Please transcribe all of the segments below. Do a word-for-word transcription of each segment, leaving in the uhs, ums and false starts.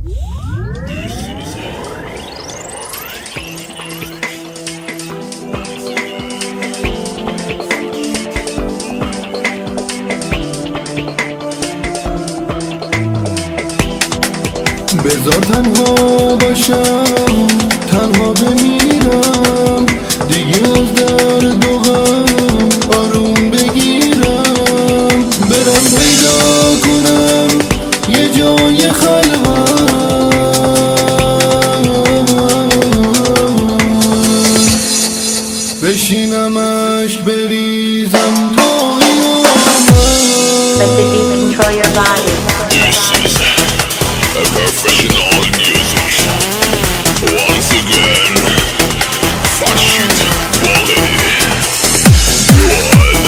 بذار تنها باشم، تنها بمیرم دیگه، از درد و غم آروم بگیرم، برم پیدا کنم یه جای خلوت، بشینم عشق بریزم تا Professional music. Once again, fashion quality. One,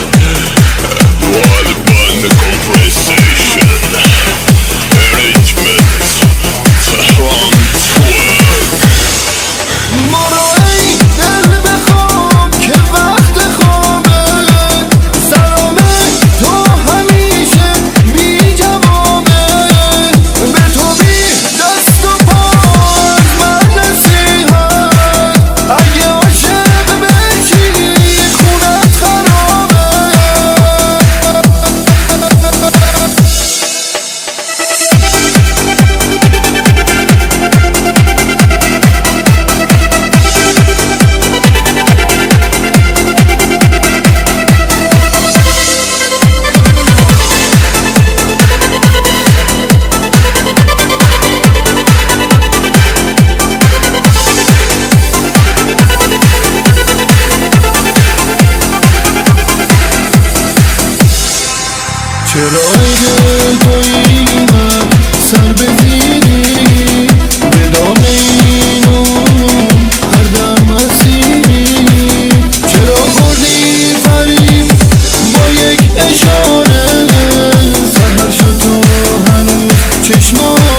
one band conversation. Arrangement, front work. مرا ای دل بخواب که وقت خوابه، سلامه تو همیشه بی جوابه، به تو بی دست و پا از من نصیحت، اگه عاشق بشی خونت خرابه. چرا ای تویی من سر بگیری، به دام اینو هر دم مسیری، چرا بردی فریب با یک اشاره، سهر شد تو هنوز چشمان